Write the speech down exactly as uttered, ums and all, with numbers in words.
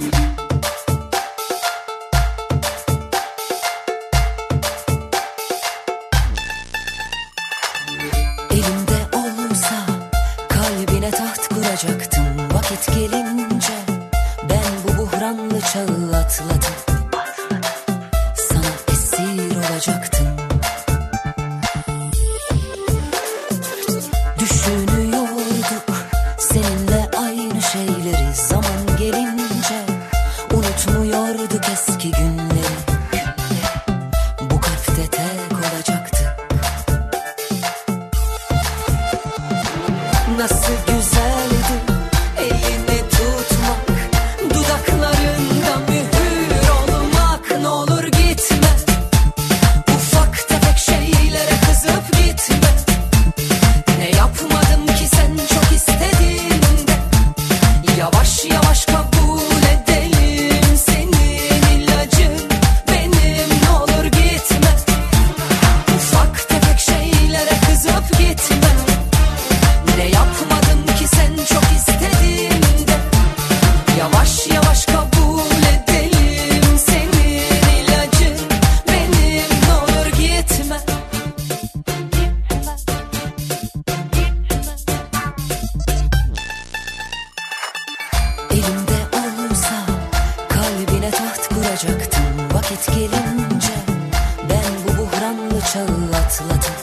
Elimde olsa kalbine taht kuracaktım. Vakit gelince ben bu buhranlı çağı atladım. Sana esir olacaktım. Düşünüyorduk seninle aynı şeyleri. Zaman gelince unutmuyorduk eski günleri. Bu kalpte tek olacaktık. Nasıl güzeldi elini tutmak, dudaklarında mühür olmak. Ne olur gitme, ufak tefek şeylere kızıp gitme. Ne yapmadım ki sen çok istediğinde. Yavaş yavaş kabul edelim, senin ilacın benim. Ne olur gitme, ufak tefek şeylere kızıp gitme. Ne yapmadım ki sen çok istediğinde. Yavaş yavaş kabul edelim, senin ilacın benim. Ne olur gitme. Elimde olsa kalbine taht kuracaktım. Vakit gelince ben bu buhranlı çağı atladım.